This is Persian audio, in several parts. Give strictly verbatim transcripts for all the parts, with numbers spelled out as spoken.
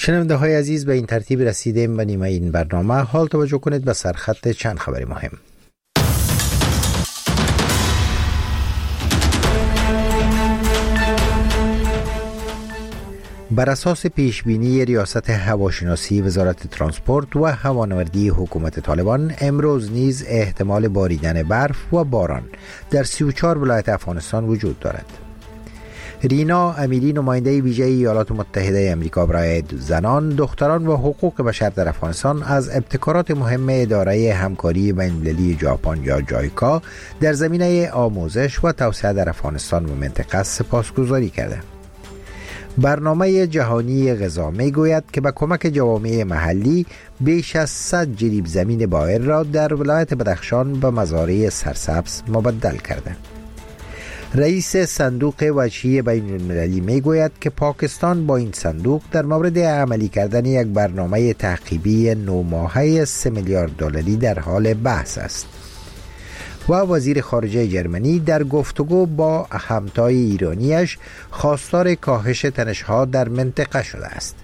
شنونده های عزیز، به این ترتیب رسیدیم به نیمه این برنامه. حال توجه کنید به سرخط چند خبری مهم. بر اساس پیشبینی ریاست هواشناسی وزارت ترانسپورت و هوانوردی حکومت طالبان، امروز نیز احتمال باریدن برف و باران در سی و چهار ولایت افغانستان وجود دارد. رینا امیری، نماینده ویژه ایالات متحده آمریکا برای زنان، دختران و حقوق بشر در افغانستان، از ابتکارات مهم اداره همکاری بین‌المللی ژاپن یا جایکا در زمینه آموزش و توسعه در افغانستان و منطقه سپاسگزاری کرده. برنامه جهانی غذا می گوید که با کمک جوامع محلی بیش از صد جریب زمین بائر را در ولایت بدخشان به مزارع سرسبز مبدل کرده. رئیس صندوق وجهی بین المللی می گوید که پاکستان با این صندوق در مورد عملی کردن یک برنامه تعقیبی نو ماهه سه میلیارد دلاری در حال بحث است. و وزیر خارجه جرمنی در گفتگو با همتای ایرانیش خواستار کاهش تنش‌ها در منطقه شده است.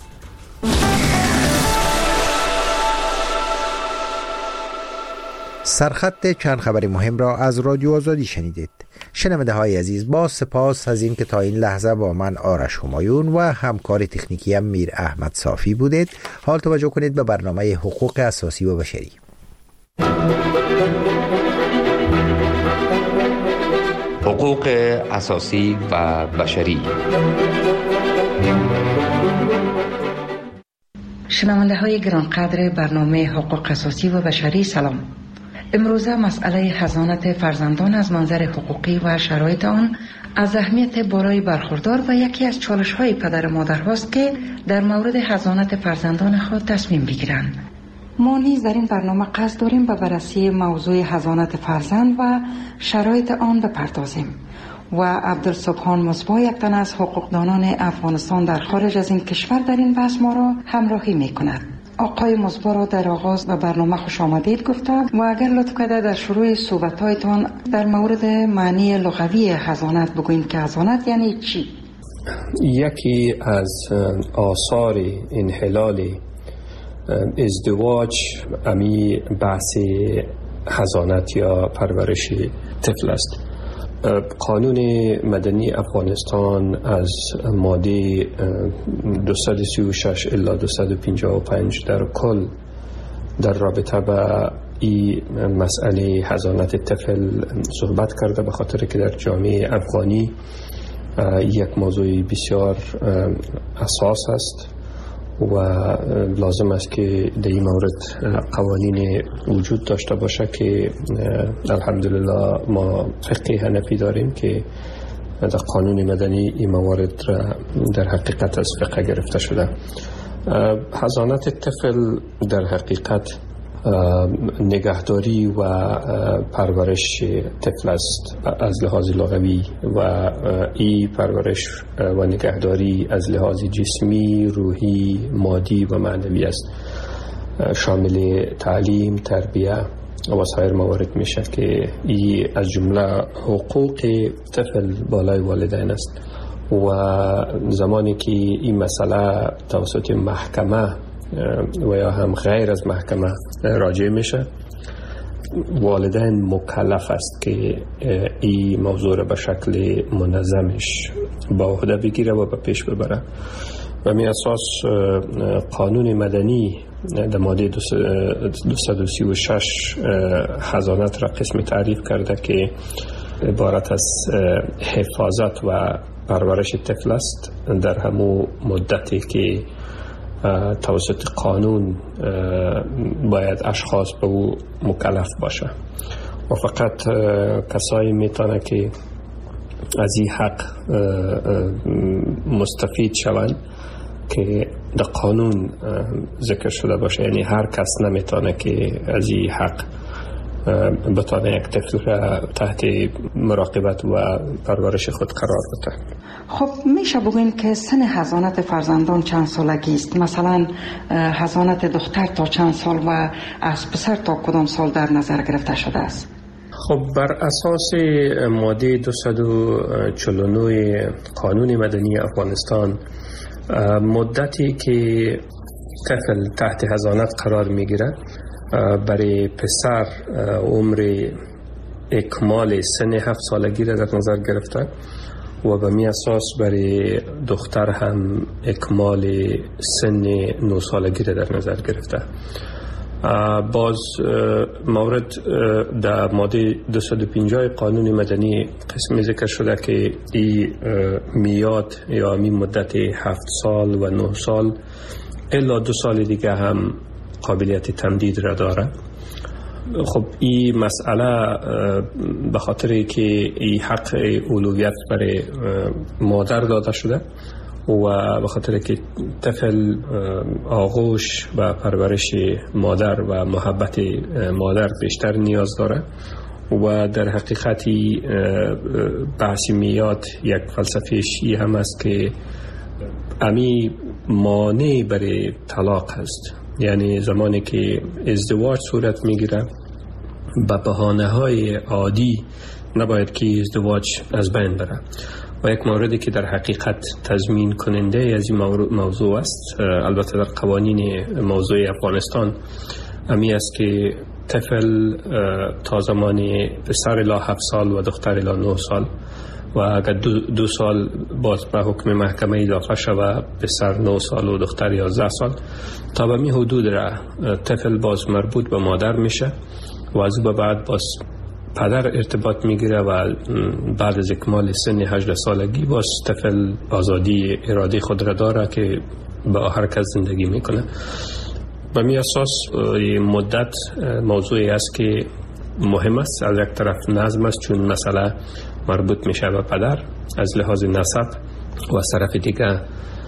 سرخط چند خبر مهم را از رادیو آزادی شنیدید. شنونده های عزیز، با سپاس از این که تا این لحظه با من آرش همایون و همکار تکنیکی هم میر احمد صافی بودید. حال توجه کنید به برنامه حقوق اساسی و بشری. حقوق اساسی و بشری. شنونده های گرانقدر برنامه حقوق اساسی و بشری، سلام. امروزه مسئله حضانت فرزندان از منظر حقوقی و شرایط آن از اهمیت بالای برخوردار و یکی از چالش های پدر مادر هاست که در مورد حضانت فرزندان خود تصمیم بگیرند. ما نیز در این برنامه قصد داریم به بررسی موضوع حضانت فرزند و شرایط آن بپردازیم و عبدالسبحان مصباح، یک تن از حقوقدانان افغانستان در خارج از این کشور، در این بحث ما را همراهی می کند. آقای مصباح را در آغاز به برنامه خوش آمدید گفتم و اگر لطف کرده در شروع صحبت‌هایتان در مورد معنی لغوی حضانت بگویید که حضانت یعنی چی؟ یکی از آثار انحلال ازدواج امی بحث حضانت یا پرورش طفل است. قانون مدنی افغانستان از ماده دویست و سی و شش الی دویست و پنجاه و پنج در کل در رابطه با این مسئله حضانت طفل صحبت کرده، به خاطر که در جامعه افغانی یک موضوع بسیار اساس است و لازم است که در این مورد قوانین وجود داشته باشه که الحمدلله ما فقه حنفی داریم که در قانون مدنی این موارد را در حقیقت از فقه گرفته شده. حضانت طفل در حقیقت نگهداری و پرورش طفل است از لحاظ لغوی و این پرورش و نگهداری از لحاظ جسمی، روحی، مادی و معنوی است. شامل تعلیم، تربیه و سایر موارد میشه که این از جمله حقوق طفل بالای والدین است و زمانی که این مسئله توسط محکمه و یا هم غیر از محکمه راجع میشه، والدین مکلف است که این موضوع را به شکل منظمش با عهده بگیره و به پیش ببره. و می اساس قانون مدنی در ماده دویست و سی و شش حضانت را قسم تعریف کرده که عبارت از حفاظت و پرورش طفل است در همون مدتی که توسط قانون باید اشخاص به او مکلف باشه و فقط کسایی میتونه که از این حق مستفید شوند که در قانون ذکر شده باشه. یعنی هر کس نمیتونه که از این حق بتونه یک طفل را تحت مراقبت و پرورش خود قرار بده. خب میشه بگوین که سن حضانت فرزندان چند سالگی است؟ مثلا حضانت دختر تا چند سال و از پسر تا کدام سال در نظر گرفته شده است؟ خب بر اساس ماده دویست و چهل و نه قانون مدنی افغانستان، مدتی که طفل تحت حضانت قرار میگیره برای پسر عمر اکمال سن هفت سالگی را در نظر گرفته و به می اساس برای دختر هم اکمال سن نه سالگی را در نظر گرفته. باز مورد در ماده دویست و پنجاه قانون مدنی قسمی ذکر شده که این میاد یا می مدت هفت سال و نه سال الا دو سال دیگه هم قابلیت تمدید را داره. خب این مسئله به خاطر که این حق اولویت برای مادر داده شده و به خاطر که طفل آغوش و پرورش مادر و محبت مادر بیشتر نیاز داره و در حقیقتی بحث میاد یک فلسفه‌اش این هم است که امی مانع برای طلاق هست. یعنی زمانی که ازدواج صورت میگیره به بهانه های عادی نباید که ازدواج از بین بره و یک موردی که در حقیقت تضمین کننده از این موضوع است، البته در قوانین موضوع افغانستان امی است که طفل تا زمانی پسر الی هفت سال و دختر الی نه سال و اگر دو, دو سال باز به حکم محکمه اضافه شود پسر نه سال و دختر یازده سال تا به می حدود را طفل باز مربوط به مادر میشه و از به بعد باز پدر ارتباط میگیره و بعد از اکمال سن هجده سالگی باز طفل آزادی اراده خود را داره که با هر کس زندگی میکنه. به می اساس مدت موضوعی است که مهم است. از یک طرف نظم است چون مسئله مربوط میشه به پدر از لحاظ نسب و از طرف دیگه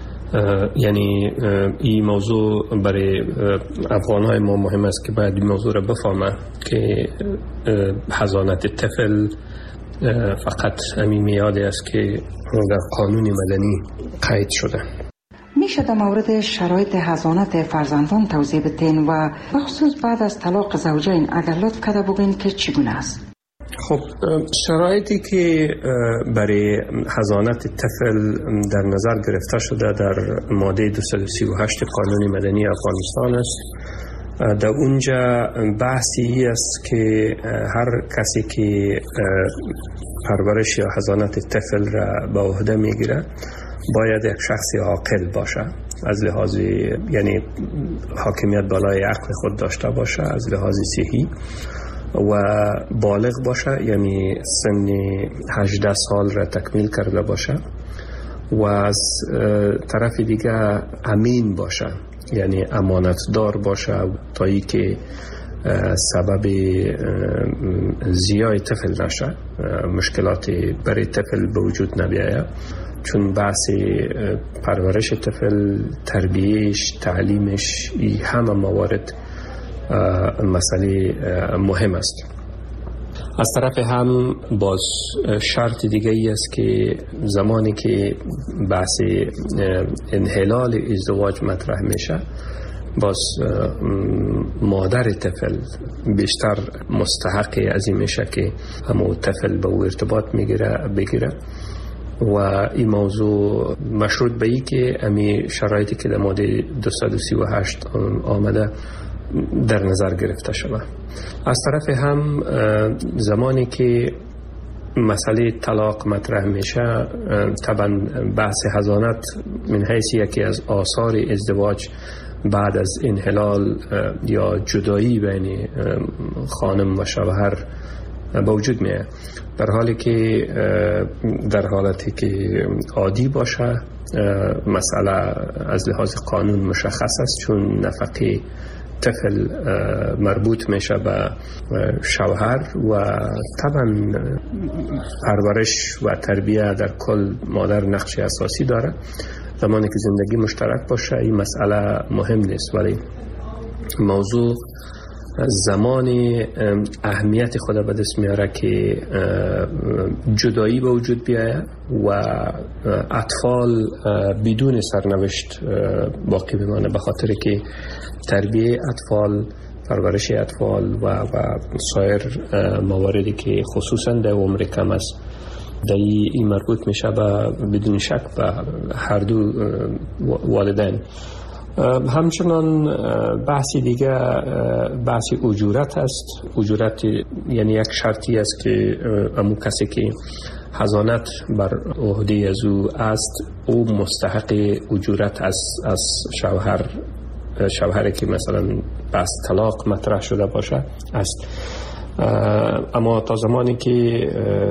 یعنی این موضوع برای افغانهای ما مهم است که باید این موضوع را بفهمه که حضانت طفل فقط همین میاده است که در قانون مدنی قید شده. میشه در مورد شرایط حضانت فرزندان توضیح بدین و بخصوص بعد از طلاق زوجین اگر لطف کرده بگین که چگونه است؟ خب شرایطی که برای حضانت طفل در نظر گرفته شده در ماده دویست و سی و هشت قانون مدنی افغانستان است. در اونجا بحثی است که هر کسی که پرورش یا حضانت طفل را به عهده میگیره باید یک شخص عاقل باشه، از لحاظ یعنی حاکمیت بالای عقل خود داشته باشه، از لحاظ صحی و بالغ باشه، یعنی سن هجده سال را تکمیل کرده باشه و از طرف دیگه امین باشه، یعنی امانتدار باشه تا ای که سبب زیای طفل نشه، مشکلات برای طفل به وجود نبیاید، چون بحث پرورش طفل، تربیهش، تعلیمش، این همه موارد مسئله مهم است. از طرف هم باز شرط دیگه ای است که زمانی که بحث انحلال ازدواج مطرح میشه باز مادر طفل بیشتر مستحق از این میشه که همون طفل به او ارتباط میگیره بگیره و این موضوع مشروط به ای که امی شرایطی که در ماده دویست و سی و هشت آمده در نظر گرفته شود. از طرف هم زمانی که مسئله طلاق مطرح میشه طبعا بحث حضانت من حیث یکی از آثار ازدواج بعد از انحلال یا جدایی بین خانم و شوهر به وجود میاد، در حالی که در حالتی که عادی باشه مسئله از لحاظ قانون مشخص است، چون نفقه طفل مربوط میشه به شوهر و طبعا پرورش و تربیه در کل مادر نقش اساسی داره. زمانی که زندگی مشترک باشه این مسئله مهم نیست، ولی موضوع زمان اهمیت خود به دست میاره که جدایی به وجود بیاید و اطفال بدون سرنوشت باقی بمانه، به خاطر که تربیه اطفال، پرورش اطفال و, و سایر مواردی که خصوصا در عمر کم است دایی این مربوط میشه به بدون شک به هر دو والدین. همچنان بحثی دیگه بحث اجورت است. اجورت یعنی یک شرطی است که امو کسی که حضانت بر عهده از او است او مستحق اجورت از از شوهر شوهری که مثلا بس طلاق مطرح شده باشه است. اما تا زمانی که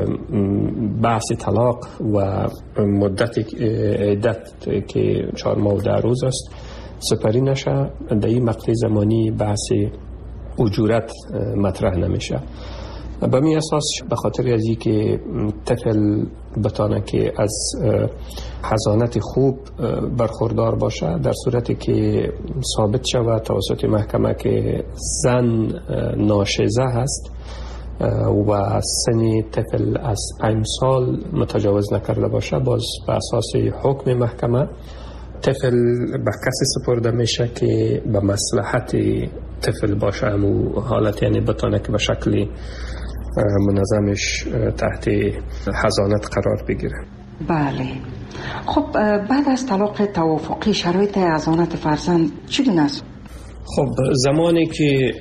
بحث طلاق و مدت عدت که چهار ماه و ده روز است سپری نشه، در این مقطع زمانی بحث اجورت مطرح نمیشه. به می اساس به خاطر از این که طفل بتانه که از حضانت خوب برخوردار باشه، در صورتی که ثابت شود توسط محکمه که زن ناشزه هست و سن طفل از پنج سال متجاوز نکرده باشه، باز به اساس حکم محکمه طفل به کسی سپرده میشه که به مصلحت طفل باشه. همون حالت یعنی بتانه که به شکل منظمش تحت حضانت قرار بگیره. بله. خب بعد از طلاق توافقی شرایط حضانت فرزند چگونه است؟ خب زمانی که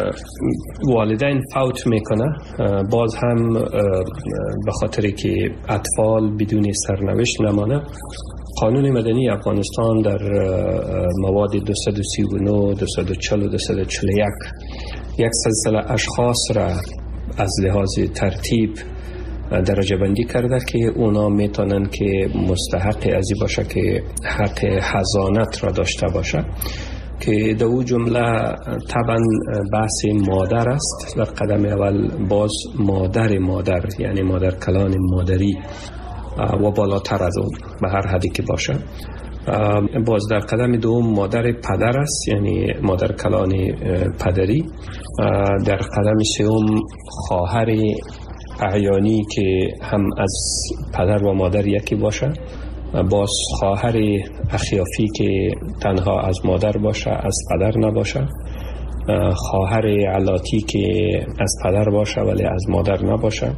والدین فوت میکنه، باز هم به خاطر که اطفال بدون سرنوشت نمانه، قانون مدنی افغانستان در مواد دویست و سی و نه، دویست و چهل و دویست و چهل و یک یک سلسله اشخاص را از لحاظ ترتیب درجه بندی کرده که اونا میتونن که مستحق ازی باشه که حق حضانت را داشته باشه، که در او جمله طبعا بحث مادر است. در قدم اول باز مادر مادر یعنی مادر کلان مادری و بالاتر از اون به هر حدی که باشه. باز در قدم دوم مادر پدر است یعنی مادر کلان پدری. در قدم سوم خواهر اعیانی که هم از پدر و مادر یکی باشه. باز خواهر اخیافی که تنها از مادر باشه از پدر نباشه. خواهر علاتی که از پدر باشه ولی از مادر نباشه.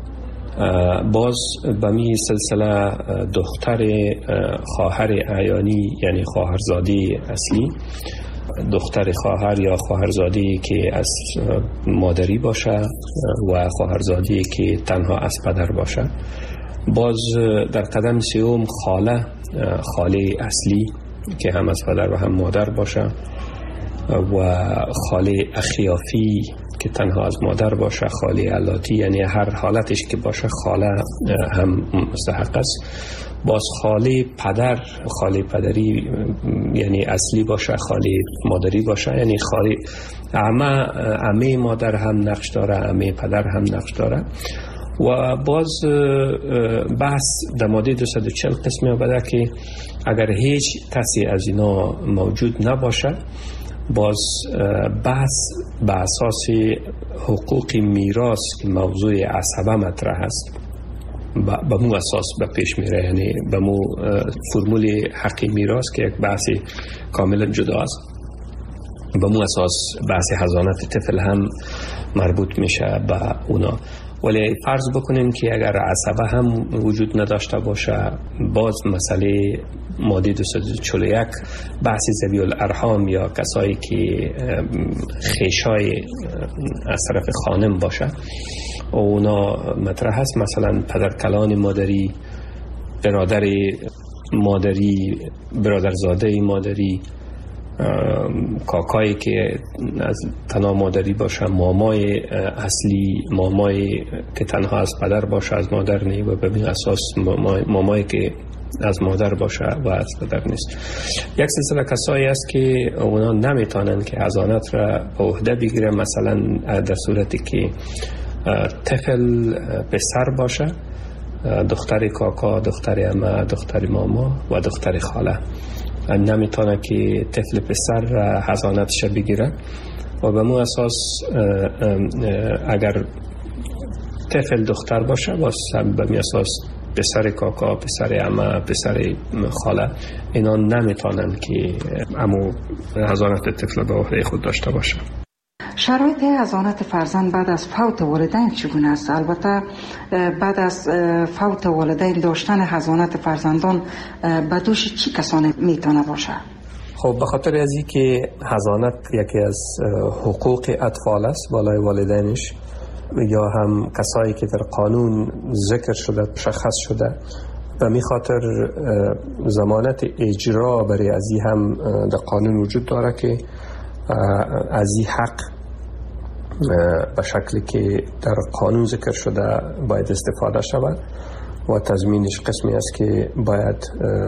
باز به می سلسله دختر خواهر اعیانی یعنی خواهرزاده اصلی، دختر خواهر یا خواهرزاده که از مادری باشه و خواهرزاده که تنها از پدر باشه. باز در قدم سوم خاله، خاله اصلی که هم از پدر و هم مادر باشه، و خاله اخیافی که تنها از مادر باشه، خاله علاتی یعنی هر حالتش که باشه خاله هم مستحق است. باز خاله پدر، خاله پدری یعنی اصلی باشه، خاله مادری باشه یعنی خاله عمه، عمه مادر هم نقش داره، عمه پدر هم نقش داره. و باز بحث در ماده دویست و چهل قسمی آمده که اگر هیچ کسی از اینا موجود نباشه، باز بحث به اساس حقوق میراث که موضوع عصبه مطرح است به مو اساس به پیش میره، یعنی به مو فرمول حق میراث که یک بحث کاملا جدا است، به مو اساس بحث حضانت طفل هم مربوط میشه به اونا. ولی فرض بکنیم که اگر عصبه هم وجود نداشته باشه، باز مسئله ماده دویست و چهل و یک بحث ذوی الارحام یا کسایی که خیشای از طرف خانم باشه اونا مطرح هست. مثلا پدرکلان مادری، برادر مادری، برادرزاده مادری، کاکایی که از تنها مادری باشه، مامای اصلی، مامای که تنها از پدر باشه از مادر نی و به این اساس مامای, مامای که از مادر باشه و از پدر نیست. یک سلسله کسایی است که اونا نمیتونن که حضانت را به عهده بگیره، مثلا در صورتی که طفل پسر باشه، دختر کاکا، دختر عمه، دختر ماما و دختر خاله نمیتونه که طفل پسر حضانتش بگیره. و به مو اساس اگر طفل دختر باشه باز به می اساس پسر کاکا، پسر عمه، پسر خاله اینا نمیتونن که امو حضانت طفل به عهده خود داشته باشه. شرایط حضانت فرزند بعد از فوت والدین چگونه است؟ البته بعد از فوت والدین داشتن حضانت فرزندان به دوش چی کسانی میتونه باشه؟ خب به خاطر از اینکه حضانت یکی از حقوق اطفال است بالای والدینش، یا هم کسایی که در قانون ذکر شده مشخص شده، و می خاطر ضمانت اجرا برای از این هم در قانون وجود داره که از این حق به شکلی که در قانون ذکر شده باید استفاده شود و تضمینش قسمی است که باید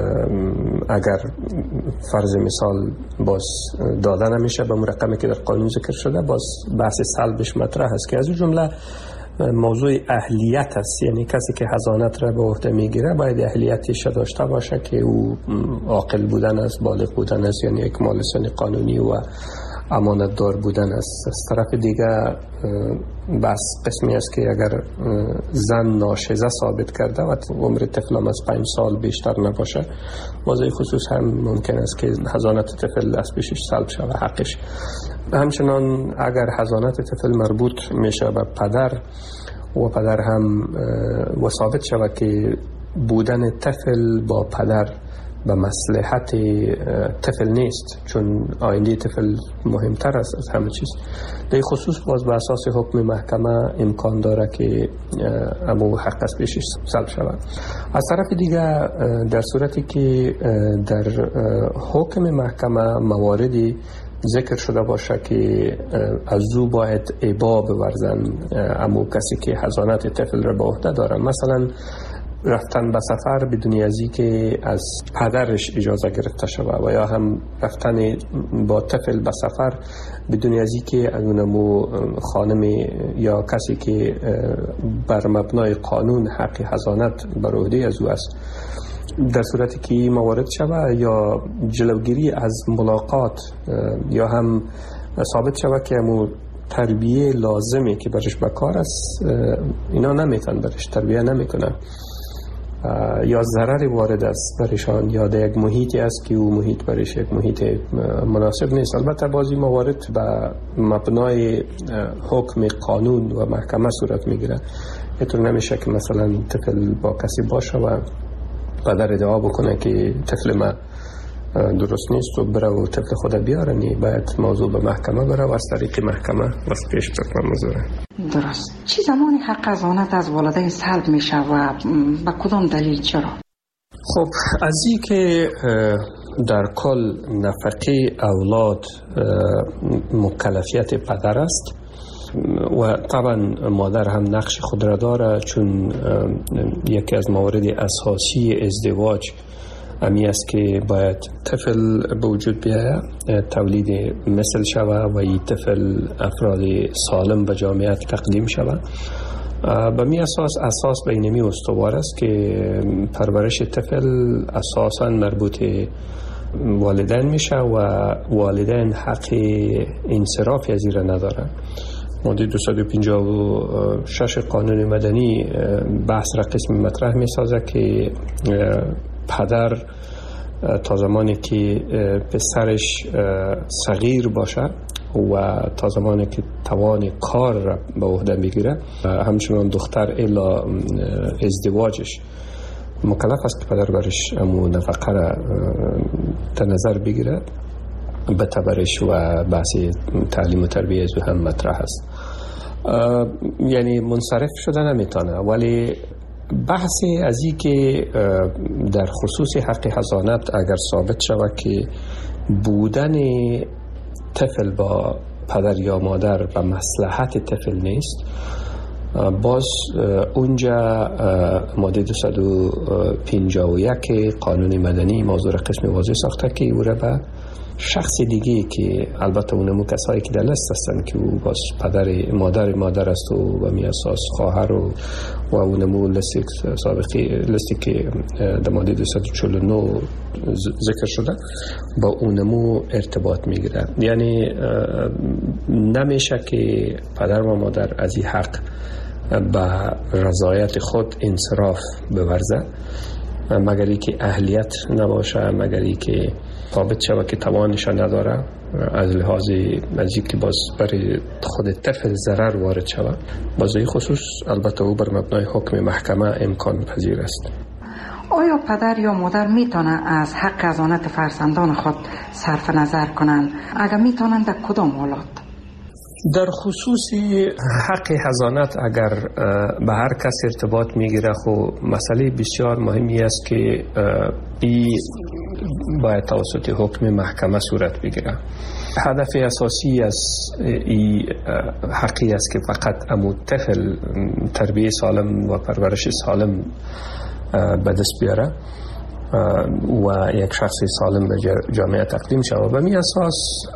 اگر فرض مثال باز داده نمیشه به رقمی که در قانون ذکر شده، باز بحث سلبش مطرح است که از اون جمله موضوع اهلیت است. یعنی کسی که حضانت را به عهده میگیره باید اهلیتش داشته باشه که او عاقل بودن است، بالغ بودن است، یعنی یک مال سن قانونی و امانت دار بودن است. از طرف دیگه بس قسمی است که اگر زن ناشزه ثابت کرده و عمر طفل از پنج سال بیشتر نباشه، موضوع خصوص هم ممکن است که حضانت طفل از پیشش سلب شود حقش. همچنان اگر حضانت طفل مربوط میشه به پدر و پدر هم و ثابت شود که بودن طفل با پدر به مصلحت طفل نیست، چون آینده طفل مهمتر است از همه چیز، در خصوص باز به اساس حکم محکمه امکان داره که امو حق از پیشش سلب شود. از طرف دیگه در صورتی که در حکم محکمه مواردی ذکر شده باشه که از او باید ابا بورزن امو کسی که حضانت طفل را به عهده داره، مثلا رفتن به سفر بدون ازی که از پدرش اجازه گرفته شود، و یا هم رفتن با طفل به سفر بدون ازی که اونمو خانم یا کسی که بر مبنای قانون حق حضانت بر عهده از او است، در صورتی که موارد شود، یا جلوگیری از ملاقات، یا هم ثابت شود که امو تربیه لازمی که برش بکار است اینا نمیتن برش تربیه نمیکنن، یا ضرر وارد است برشان، یا در یک محیطی است که او محیط برش یک محیط مناسب نیست. البته بعضی موارد به مبنای حکم قانون و محکمه صورت میگیره. اینطور نمیشه که مثلا طفل با کسی باشه و پدر ادعا بکنه که طفل ما درست نیست و بره و طفل خود بیاره. نی باید موضوع به محکمه بره و از طریق محکمه واسه پیش بکنه موضوع. درست. چی زمانی حق حضانت از والدین سلب میشه و با کدام دلیل چرا؟ خب از این که در کل نفقه اولاد مکلفیت پدر است و طبعا مادر هم نقش خود را داره، چون یکی از موارد اساسی ازدواج امی است که باید طفل به وجود بیاید، تولید مثل شود و این طفل افراد سالم به جامعه تقدیم شود. به می اساس اساس بینمی استوار است که پرورش طفل اساساً مربوط والدین میشه و والدین حق انصراف از این را ندارن. ماده دویست و پنجاه و شش قانون مدنی بحث را قسم مطرح می سازه که پدر تا زمانی که پسرش صغیر باشه و تا زمانی که توان کار را به عهده میگیره، همچنان دختر الا ازدواجش مکلف است که پدر برش امو نفقه را در نظر بگیره. به تبرش و بحث تعلیم و تربیه از هم مطرح است. یعنی منصرف شده نمیتونه، ولی بحثی از این که در خصوص حق حضانت اگر ثابت شود که بودن طفل با پدر یا مادر به مصلحت طفل نیست، باز اونجا ماده دویست و پنجاه و یک قانون مدنی موضوع قسم واضح ساخته که او را به شخص دیگه که البته اونمو کسایی که در لست هستن که او باز پدر مادر مادر است و به می اساس خواهر و و اونمو لستی سابقی لستی که در ماده دویست و چهل و نه ذکر شده با اونمو ارتباط میگیره. یعنی نمیشه که پدر و مادر از این حق به رضایت خود انصراف بورزه مگر ای که اهلیت نباشه، مگر ای که ثابت شود که توانش نداره، از لحاظ نزدیک که باز برای خود طفل ضرر وارد شود، باز این خصوص البته او بر مبنای حکم محکمه امکان پذیر است. آیا پدر یا مادر میتونن از حق حضانت فرزندان خود صرف نظر کنند؟ اگر میتونن در کدام حالات؟ در خصوص حق حضانت اگر به هر کس ارتباط میگیره، خب مسئله بسیار مهمی است که این باید توسط حکم محکمه صورت بگیره. هدف اساسی از این حقی است که فقط امو طفل تربیت سالم و پرورش سالم به دست بیاره و یک شخص سالم به جامعه تقدیم شود. و می اساس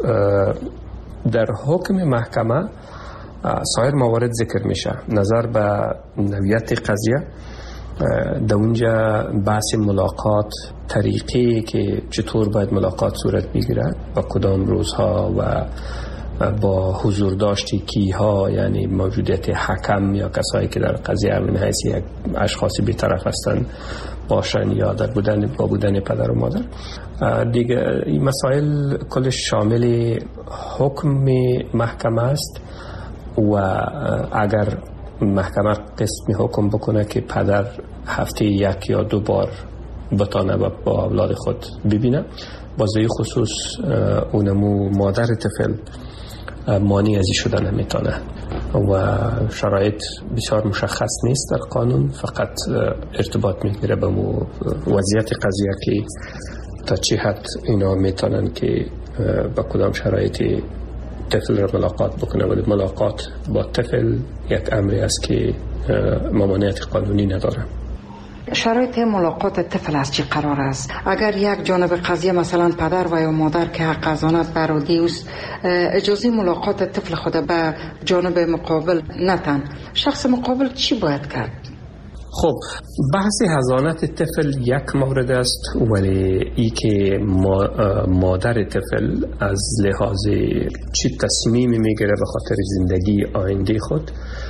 در حکم محکمه سایر موارد ذکر میشه. نظر به نوعیت قضیه، در اونجا بحث ملاقات، طریقی که چطور باید ملاقات صورت بگیرد و کدام روزها و با حضور داشتی کیها، یعنی موجودیت حکم یا کسایی که در قضیه من حیث یک اشخاصی بی‌طرف هستند باشن یا در بودن با بودن پدر و مادر. دیگه این مسائل کلش شامل حکم محکمه است و اگر محکمه قسم حکم بکنه که پدر هفته یک یا دو بار بتانه با اولاد خود ببینه، بازه خصوص اونمو مادر طفل مانع ازی شدن نمیتونه و شرایط بسیار مشخص نیست در قانون، فقط ارتباط میگیره به مو وضعیت قضیه که تا چه حد اینا میتونن که با کدام شرایطی طفل را ملاقات بکنه. ولی ملاقات با طفل یک امری است که ممانعت قانونی نداره. شرایط ملاقات طفل از چی قرار است؟ اگر یک جانب قضیه مثلا پدر و یا مادر که حق حضانت بر عهده اوست اجازه ملاقات طفل خود به جانب مقابل نتن، شخص مقابل چی باید کرد؟ خب بحث حضانت طفل یک مورد است، ولی ای که مادر طفل از لحاظ چی تصمیمی میگیره به خاطر زندگی آینده خود،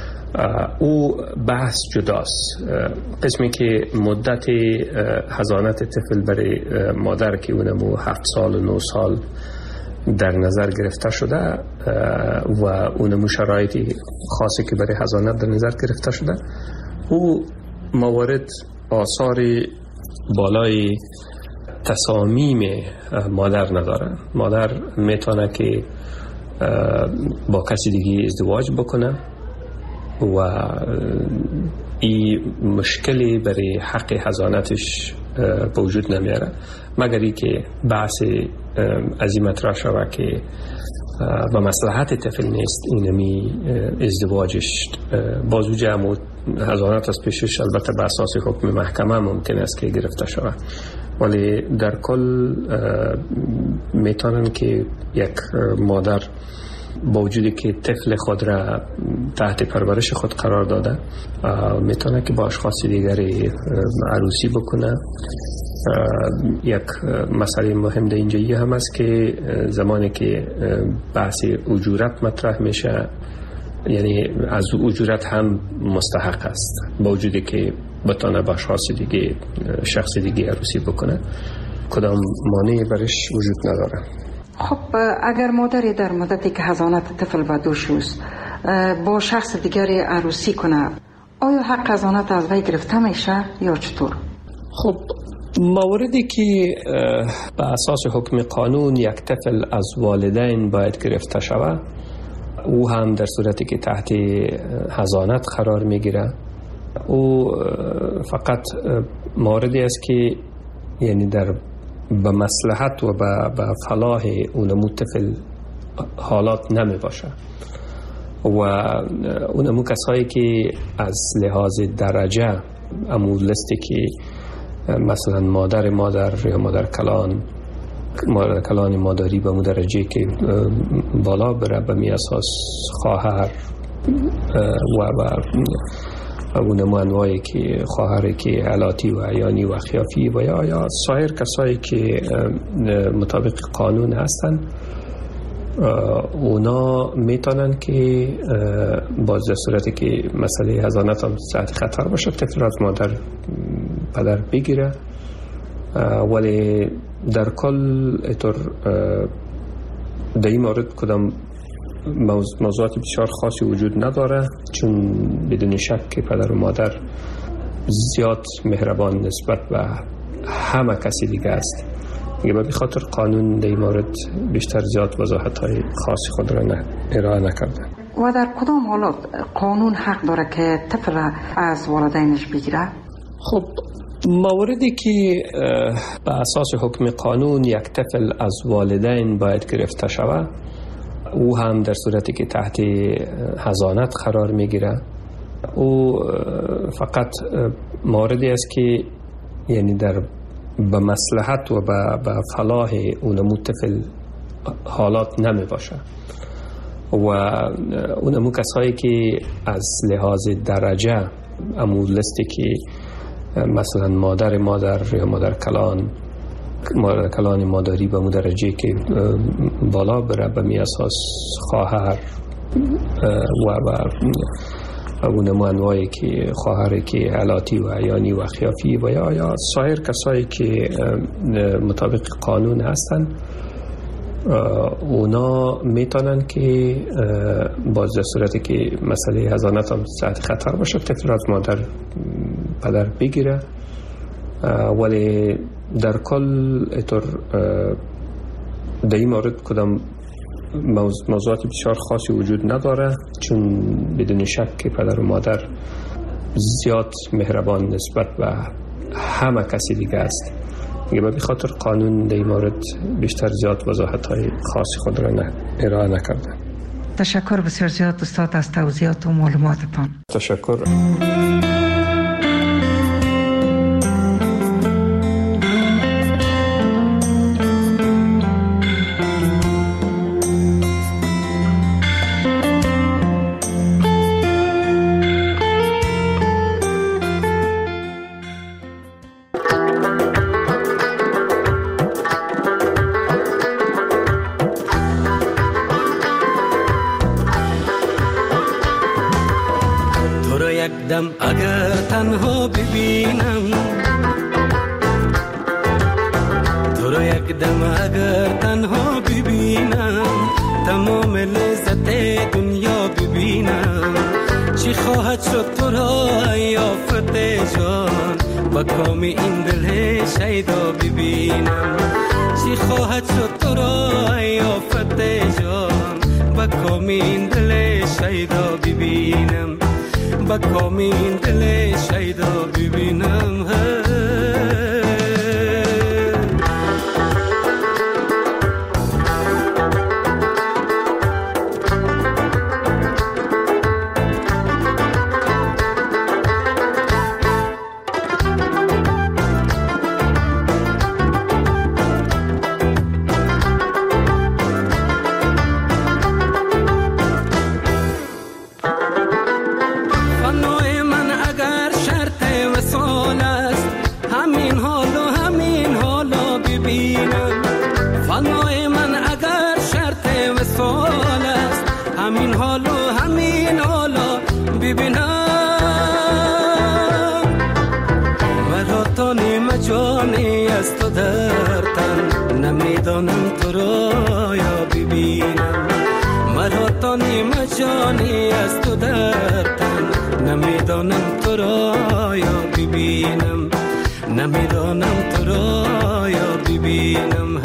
او بحث جداست. قسمی که مدت حضانت طفل برای مادر که اونمو هفت سال و نه سال در نظر گرفته شده و اونمو شرایطی خاصی که برای حضانت در نظر گرفته شده، او موارد آثار بالای تصامیم مادر نداره. مادر میتونه که با کسی دیگه ازدواج بکنه و این مشکلی برای حق حضانتش به وجود نمیاره، مگر ای که بحث از این مطرح شود که و مصلحت طفل نیست اینمی ازدواجش باز او جمع حضانت از پیشش البته به اساس حکم محکمه ممکن است که گرفته شود. ولی در کل میتونن که یک مادر با وجودی که طفل خود را تحت پرورش خود قرار داده میتونه که با اشخاص دیگری عروسی بکنه. یک مسئله مهم در اینجایی هم است که زمانی که بحث اجورت مطرح میشه، یعنی از اجورت هم مستحق است با وجودی که بتونه با اشخاص دیگه شخص دیگه عروسی بکنه، کدام مانعی برش وجود نداره. خب اگر مادری در مدتی که حضانت طفل به دوش است با شخص دیگری عروسی کنه، آیا حق حضانت از وی گرفته میشه یا چطور؟ خب موردی که به اساس حکم قانون یک طفل از والدین باید گرفته شود، او هم در صورتی که تحت حضانت قرار میگیره، او فقط موردی است که یعنی در به مصلحت و به فلاح اونمو طفل حالات نمی باشه و اونمو کسایی که از لحاظ درجه امو لستی که مثلا مادر مادر یا مادر کلان مادر کلان مادری به مو درجه که بالا بره به می اساس خواهر و و اونمو انواعی که خواهری که علاتی و عیانی و خیافی و یا یا سایر کسایی که مطابق قانون هستن، اونا میتونن که باز در صورتی که مسئله حضانت هم ساعت خطر باشه طفل از مادر پدر بگیره، ولی در کل اطور در این مورد کدام موضوعات بسیار خاصی وجود نداره، چون بدون شک که پدر و مادر زیاد مهربان نسبت به همه کسی دیگه است. دیگه به خاطر قانون در این مورد بیشتر زیاد وضاحت های خاصی خود را نه ارائه نکرده. و در کدام حالات قانون حق داره که طفل از والدینش بگیره؟ خب موردی که به اساس حکم قانون یک طفل از والدین باید گرفته شود، او هم در صورتی که تحت حضانت قرار میگیره، او فقط موردی است که یعنی در به مصلحت و به فلاح اونمو طفل حالات نمی باشه و اونمو کسایی که از لحاظ درجه امو لستی که مثلا مادر مادر یا مادر کلان مادر کلان مادری به درجه که بالا بره، به می اساس خواهر و و اون انواعی که خواهر که علاتی و عیانی و خیافی و یا یا سایر کسایی که مطابق قانون هستن، اونا میتونن که باز در صورتی که مسئله حضانت هم ساعت خطر باشه طفل از مادر پدر بگیره. ولی در کل اطور در این مورد کدام موضوعات بسیار خاصی وجود نداره، چون بدون شک که پدر و مادر زیاد مهربان نسبت به همه کسی دیگه است. دیگه به خاطر قانون در این مورد بیشتر زیاد وضاحت های خاصی خود را نه ارائه نکرده. تشکر بسیار زیاد استاد از توضیحات و معلوماتتان. تشکر. دم اگر تنها ببینم، تو رو یک دم اگر تنها ببینم، تمام لذت دنیا ببینم. چی خواهد شد تو را یافت جان، با کام این دل شیدا ببینم. چی خواهد شد تو را یافت جان، با کام این دل شیدا ببینم. با کام این دل شیدا ببینم. جانی از تو در تن، نمیدانم تو را یا ببینم. مرا تا نیم جانی از تو در تن، نمیدانم تو را یا ببینم. نمیدانم تو را یا ببینم.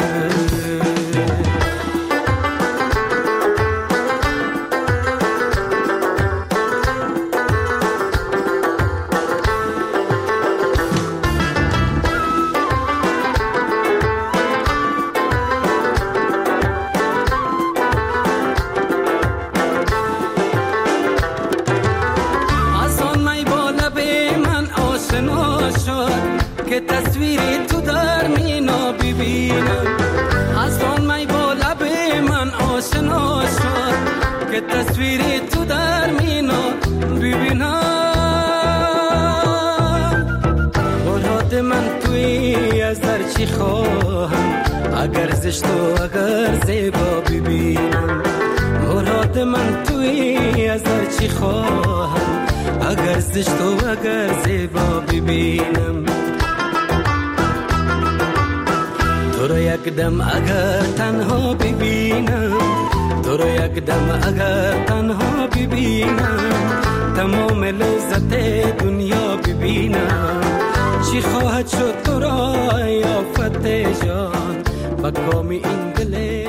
که تصویری تو در مینا ببینم. از آن می با لب من آشنا شد، که تصویری تو در مینا ببینم. مراد من توی از در چی خواهم، اگر زشت و اگر زیبا ببینم. مراد من توی از در چی خواهم، اگر زشت و اگر زیبا ببینم. تو را یک دم اگر تنها ببینم، تو رو یک دم اگر تنها ببینم، تمام لذت دنیا ببینم. چی خواهد شد تو را یافت جان، با کام این دل